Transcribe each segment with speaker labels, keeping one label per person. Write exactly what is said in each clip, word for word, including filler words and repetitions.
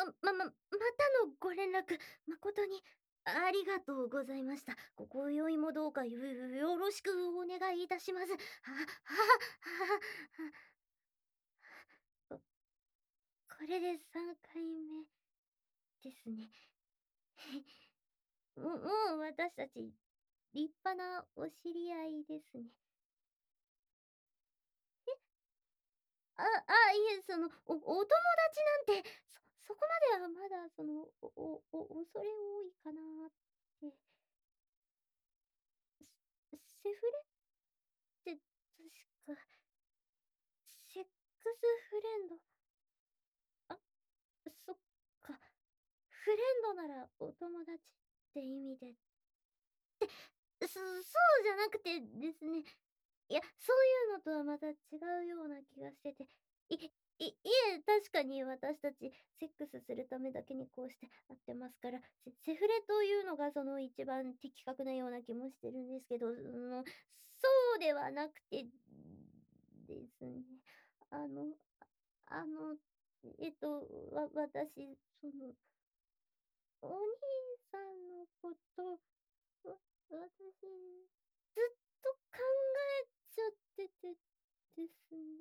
Speaker 1: まままたのご連絡、誠にありがとうございました。ご今宵もどうかよよよろしくお願いいたします。ははははここれでさんかいめですね。ももう私たち、立派なお知り合いですね。え？ああ、いえ、その、おお友達なんて、そそこまではまだその、おおお恐れ多いかなって。セセフレって確か、セックスフレンド。あ、そっか。フレンドならお友達って意味で。そそうじゃなくてですね。いや、そういうのとはまた違うような気がしてて。いいいえ、確かに私たちセックスするためだけにこうして会ってますから、セセフレというのがその一番的確なような気もしてるんですけど、その、そうではなくてですね。あの、あの、えっと、わ私、その、お兄さんのこと、わ私、ずっと考えちゃっててですね。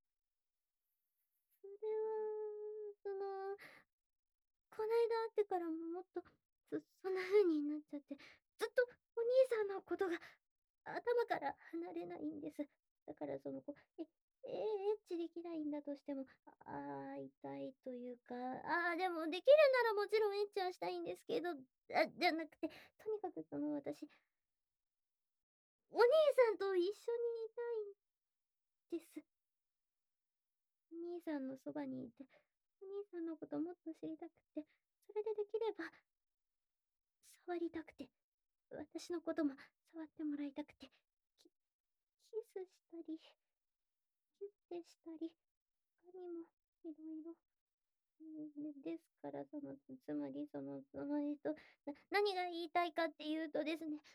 Speaker 1: それは、その、こないだ会ってからももっと、そそんな風になっちゃって、ずっとお兄さんのことが頭から離れないんです。だからその、こう、ええエッチできないんだとしても、ああ、痛いというか、ああ、でもできるならもちろんエッチはしたいんですけど、あ、じゃなくて、とにかくその私、お兄さんと一緒にいたいんです。お兄さんのそばにいて、お兄さんのこともっと知りたくて、それでできれば、触りたくて、私のことも触ってもらいたくて、キキスしたり、キュッてしたり、他にもいろいろ。んでですから、その、つつまりその、その、えっと、な何が言いたいかっていうとですね。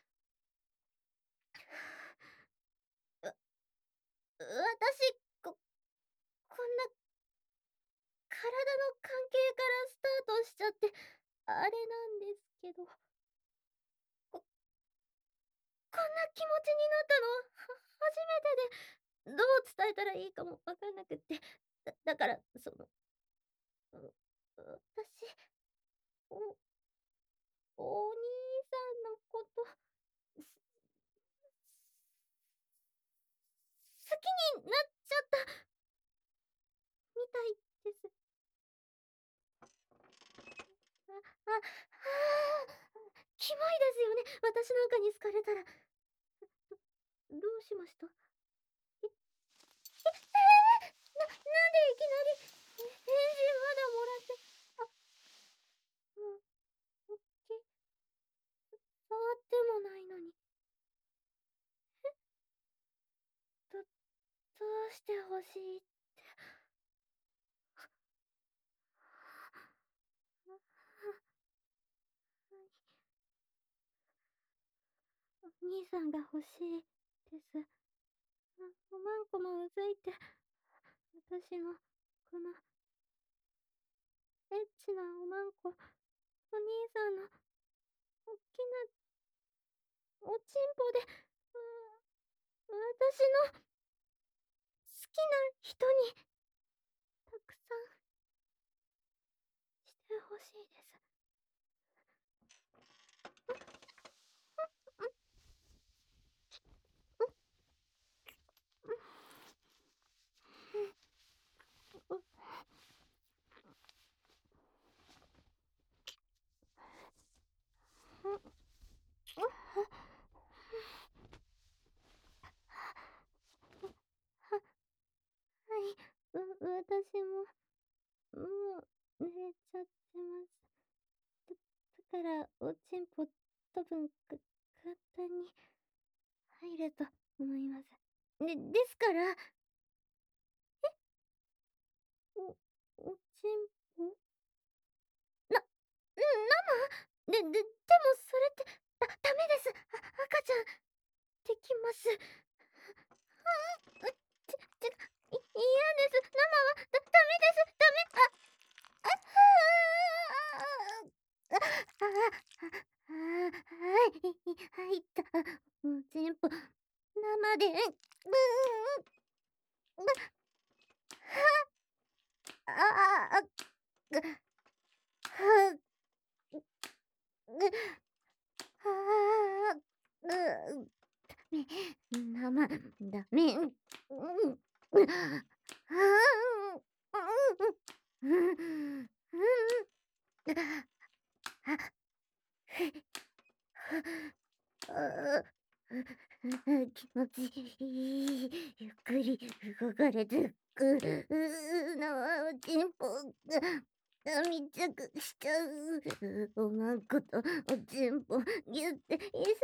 Speaker 1: う私、ここんな体の関係からスタートしちゃって、あれなんですけど。ここんな気持ちになったの、は初めてで、どう伝えたらいいかもわかんなくって。だだから、その、う私、おお兄さんのこと、す好きになっちゃったみたいです。あ、あ、はあ、キモいですよね、私なんかに好かれたら。どどうしました？え、え、ええ！ななんでいきなり、え、返事まだもらって、あ、もう、おっき触ってもないのに。え？どどうして欲しいって。あ、はい。お兄さんが欲しいです。あ、おまんこもうずいて、私のこのエッチなおまんこ、お兄さんのおっきなおちんぽで、う私の好きな人にたくさんしてほしいです。う、う、う、う、う、う、う、う、は、はい、う私も、もう濡れちゃってます。だだからおちんぽ多分か簡単に入ると思います。でですから。え？おおちんぽ？なうん、生？でででもそれって、だダメです。あ赤ちゃんできます。うう、ちちい嫌です。生はだダメです。ダメああ、ああ。 気持ちいい。ゆっくり動かれてく。うーなおちんぽが密着しちゃう。おまんことおちんぽぎゅって一緒になっちゃってる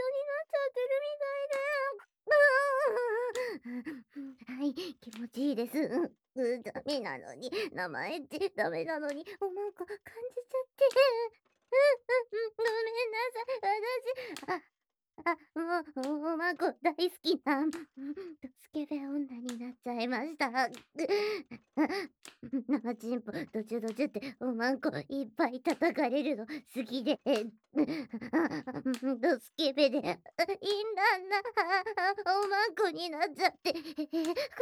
Speaker 1: みたいで。はい、気持ちいいです。うん、ダメなのに、名前ってダメなのに、おまんこ感じちゃって。うんうん、ごめんなさい、私、あ、あ、もう、おまんこ大好きな、うん、スケベ女になっちゃいました。生チンポ、どちゅどちゅって、おまんこいっぱい叩かれるの好きで、ドスケベで、いいんだな、おまんこになっちゃって、ごめんなさい。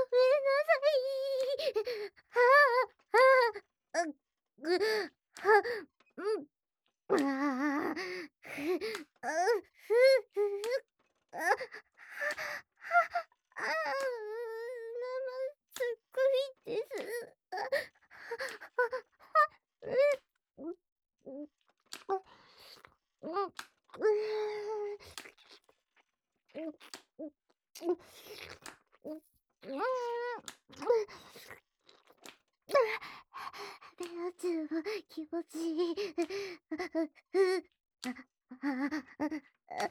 Speaker 1: はあ、はあ、ぐ、は、うん。ああ、ふ、あ、ふ、ふ、あ、は、あ、あ、生すっごいです。あ、うん、うん、あ、うん、うーん、うん、うん、うん、うん、ベアチューも気持ちいい。ふ、あ、あ、あ、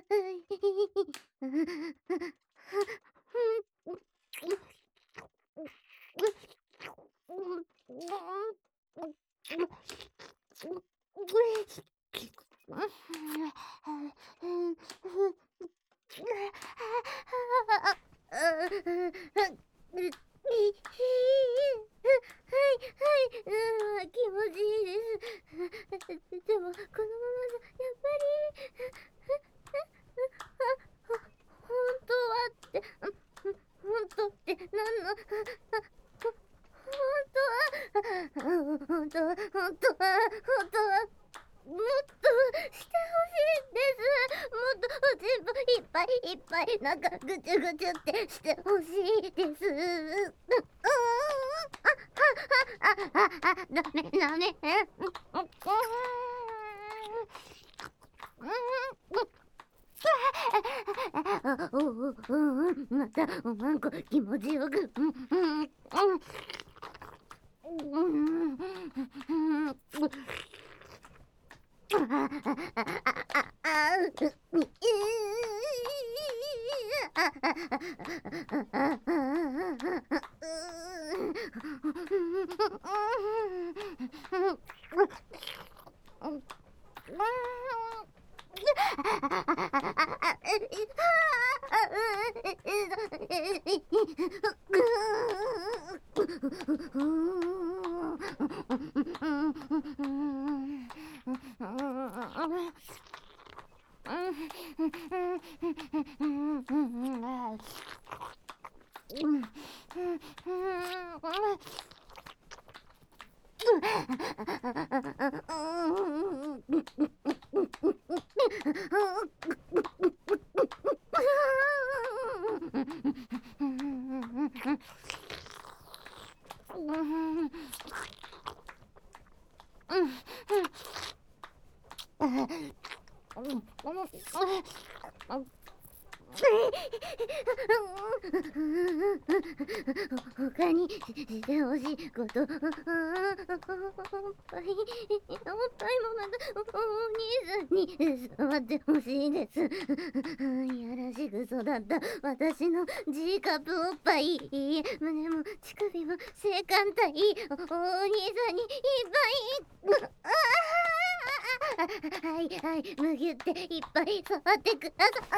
Speaker 1: うん、気持ちいいです。でも、このままじゃ、やっぱり、ほ本当はって、本当って何の、本当は、本当は、本当は、本当は、もっとしてほしいんです。もっとおちんぽいっぱいいっぱい、なんかぐちゅぐちゅってしてほしいです。うん、あ、あ、あ、あ、あ、ダメ、ダメ。うん、うん、うん、うん、またおまんこ気持ちよく。うん、うん、うん。うん、他にしてほしいこと、おっぱい、おっぱいもまたお兄さんに触ってほしいです。いやらしく育った私の G カップおっぱい、胸も乳首も性感帯、お、お兄さんにいっぱい、はいはい、むぎゅっていっぱい触ってください。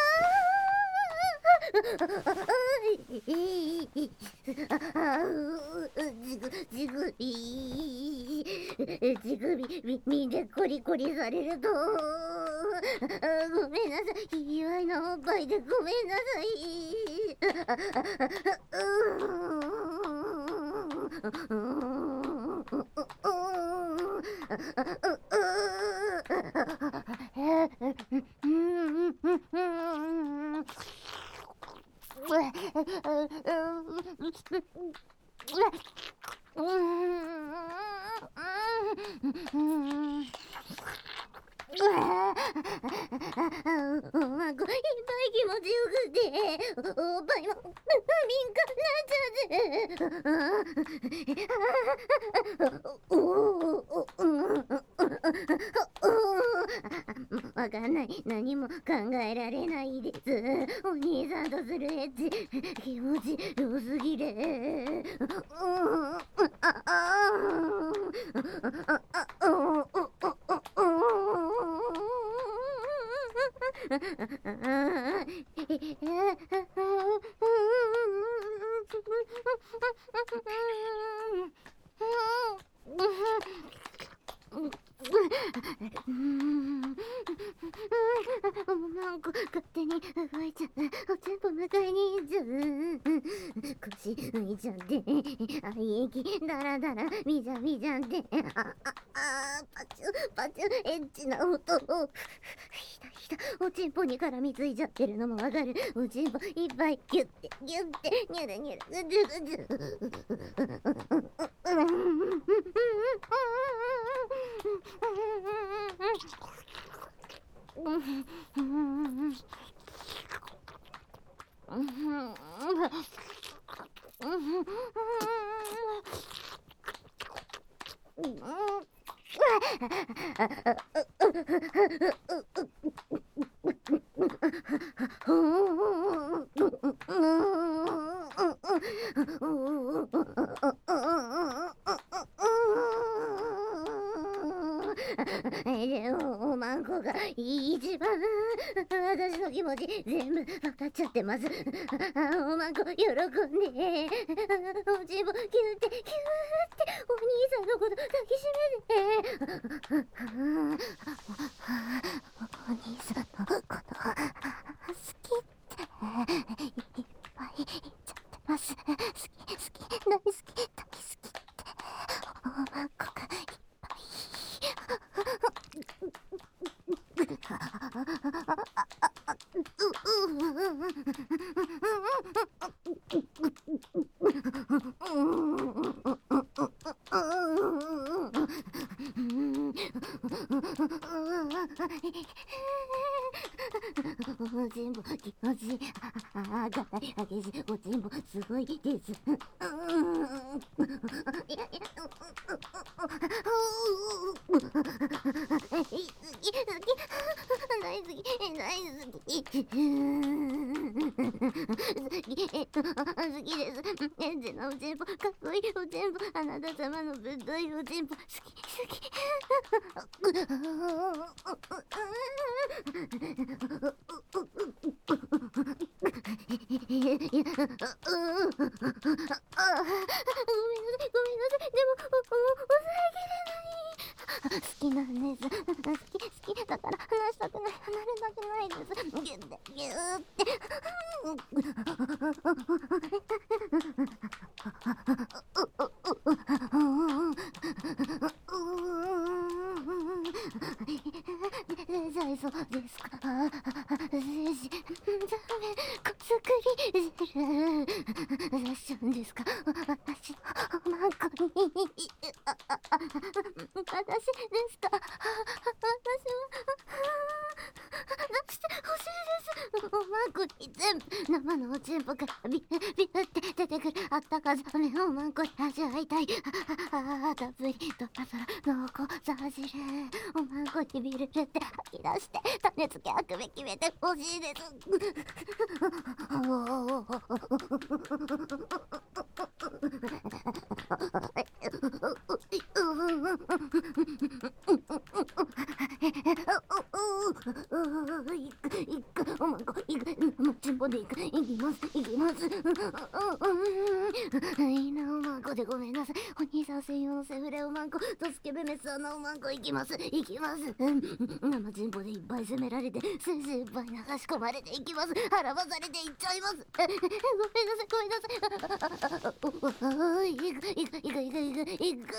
Speaker 1: じぐ、じぐりじぐみ、みでコリコリされると、ごめんなさい。卑猥なおっぱいでごめんなさい。 うーん。うわー、おまんこいっぱい気持ちよくて、おっぱいも敏感になっちゃって。おおわかんない。何も考えられないです。お兄さんとするエッチ、気持ちよすぎる。ああなんか勝手に動いちゃう。おちんぽ迎えに行っちゃう。腰浮いちゃって。愛液ダラダラみじゃみじゃって。あああパチュパチュエッチな音。ひだひだおちんぽに絡みついちゃってるのもわかる。おちんぽいっぱいギュッてギュッてニャラニャラぐじゅぐじゅ。でもおまんこが一番私の気持ち全部分かっちゃってます。おまんこ喜んでおちんぽキューってキューってお兄さんのこと抱きしめて。お兄さんのこと好きっていっぱい言っちゃってます。好き好き大好き大好きっておまんこがいっぱい。おちんぽ気持ちいい。あがたい激しいおちんぽすごいです。大好き大好きえっと好きです。エッチなおちんぽかっこいいおちんぽあなた様のぶっといおちんぽ好き好き。ごめんなさいごめんなさい。でも抑えきれない。好きなんです。好き好きだから離したくない離れたくないです。ギュッてギューって。大丈夫ですか？精子ダメ子作りしてる。出しちゃうんですか？私のおまんこに。私ですか？私は出してほしいです。おまんこに全部生のおちんぽからビュッビュッって出てくるあったかざめおまんこに味わいたい。ああたっぷりとあさら濃厚さ汁おまんこにビルルって吐き出して種付けあくび決めてほしいです。おまんこいくもうちんぽでいくいきますいきます。いいなおまんこでごめんなさい。お兄さん専用のセフレおまんことスケベメスアナおまんこいきますいきます。生ちんぽでいっぱい責められて先生いっぱい流し込まれていきます。腹ばされていっちゃいます。ごめんなさいごめんなさい。いくいくいくいくいくいく。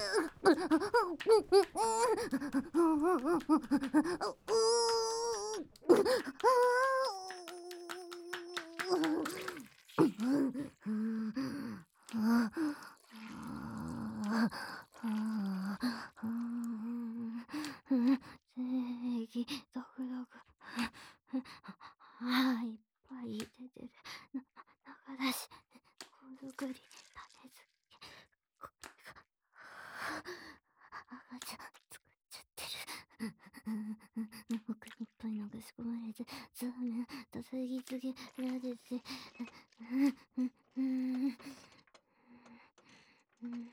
Speaker 1: 正義、ゾクゾク。ああ、いっぱい出てる。な、中出し、子作り、種付け。こ赤ちゃん作っちゃってる。奥にいっぱいのが仕込まれて、ザーメンと次々られて、うんうんうんうん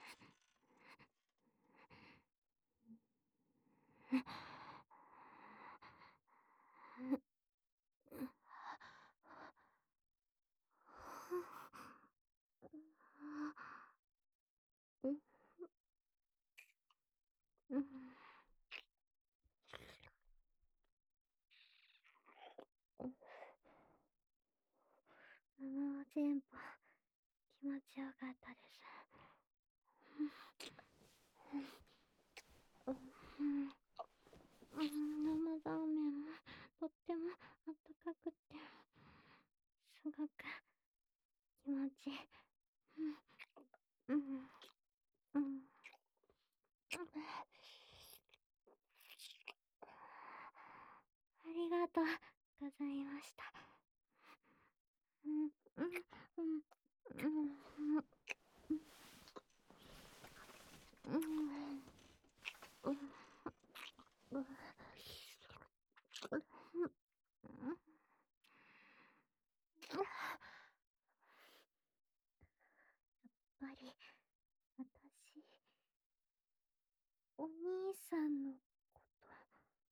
Speaker 1: うんうんあの全部気持ちよかったです。うんうん、生ザーメンもとってもあったかくて、すごく気持ちいい。うんうんうんありがとうございました。うんうんうんうんうんうんうんやっぱり私お兄さんのこと好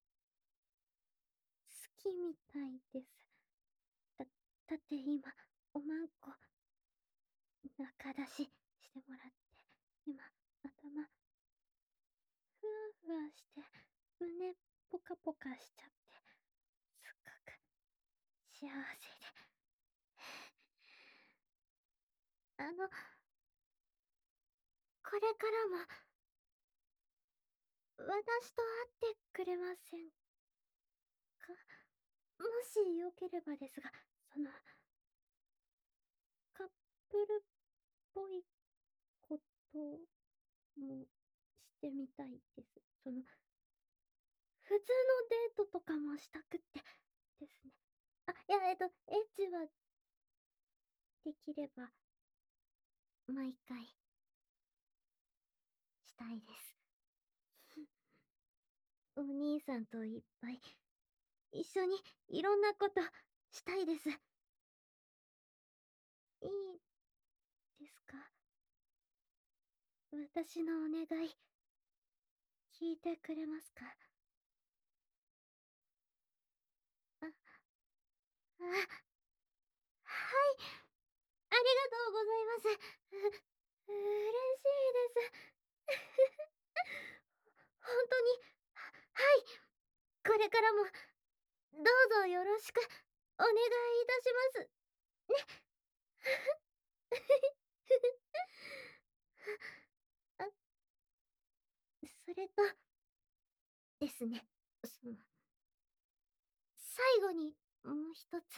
Speaker 1: きみたいです。だ、だって今おまんこ中出ししてもらって今頭ふわふわして胸ポカポカしちゃってすっごく幸せで、あのこれからも私と会ってくれませんか？もしよければですが、そのカップルっぽいこともしてみたいです。その普通のデートとかもしたくってですね。あ、いや、えっと、エッチはできれば毎回したいです。お兄さんといっぱい一緒にいろんなことしたいです。いいですか？私のお願い聞いてくれますか？あ、あ、はい、ありがとうございます。う、嬉しいです。本当に、はい、これからもどうぞよろしくお願いいたします。ね。あ、それとですね、その、最後にもう一つ。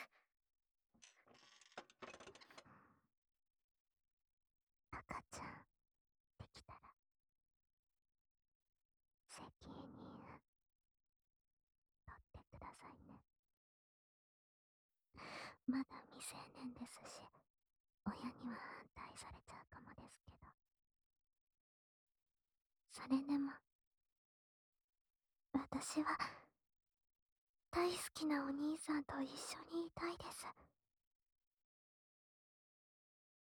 Speaker 1: 赤ちゃんできたら責任取ってくださいね。まだ未成年ですし、親には反対されちゃうかもですけど、それでも私は大好きなお兄さんと一緒にいたいです。